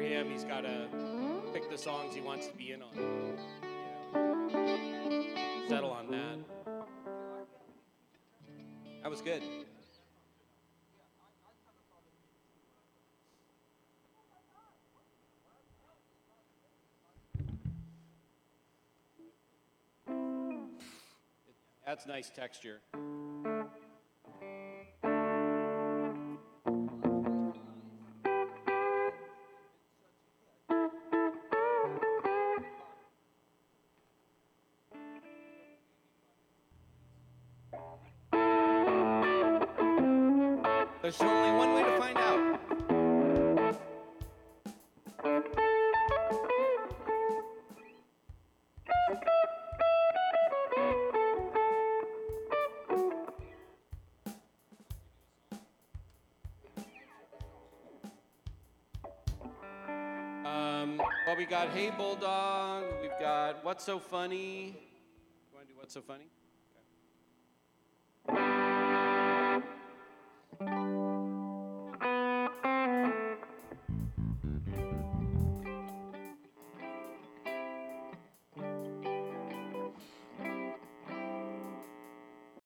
him. He's got to pick the songs he wants to be in on. You know, settle on that. That was good. That's nice texture. There's only one way to find out. Well, we got Hey Bulldog. We've got What's So Funny. You want to do What's So Funny?